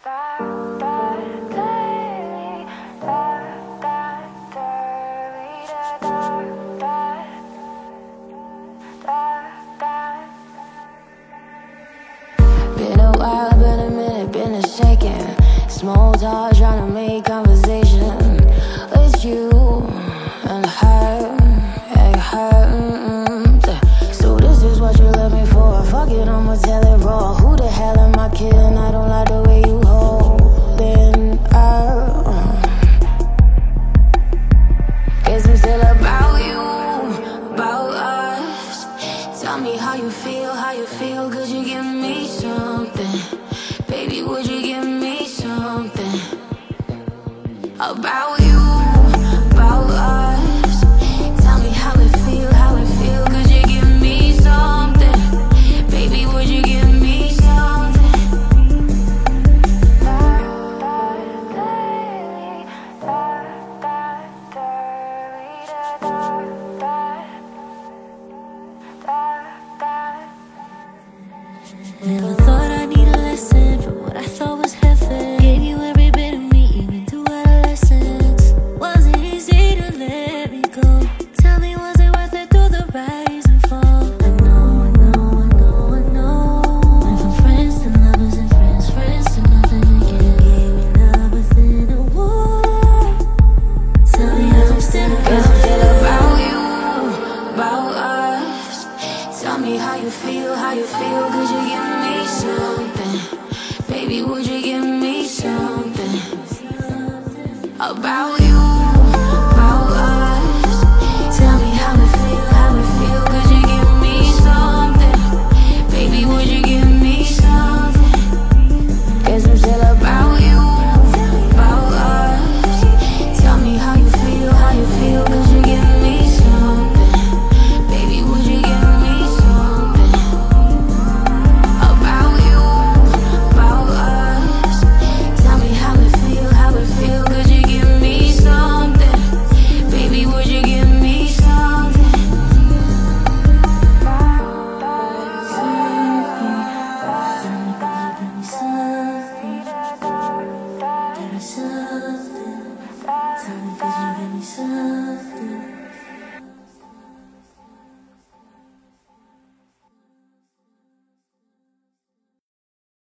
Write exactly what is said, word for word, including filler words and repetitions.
Been a while, been a minute, been a second. Small talk, trying to make conversation with you and her, and her. Mm-mm. So this is what you left me for. Fuck it, I'ma tell it raw. Who the hell am I kidding? I don't like the way you holding her. Guess I'm still about you, about us. Tell me how you feel, how you feel. Could you give me something? Baby, would you give me something? About you, about us. Tell me how it feel, how it feel. Could you give me something? Baby, would you give me something? Never thought I'd need a lesson from what I thought was heaven. Gave you every bit of me, even through adolescence. Wasn't easy to let me go. Tell me, was it worth it through the rise and fall? I know, I know, I know, I know. Went from friends to lovers and friends, friends to nothing again. Gave me love within a war. Tell me how I'm still about, Cause I'm still about you, about us. Tell me how you feel, how you feel. Could you give me something? Baby, would you give me something? About you, about us. Tell me how it feel, how it feel. Could you give me something? Baby, would you give me something? Cause I'm still about you, about us. Tell me how you feel, how you feel. Could you give me something? Baby, would you give me something? About you, about us. Tell me how it feel, how it feel. Could you give me something? Baby, would you give me something? something. Tell me, could you give me something?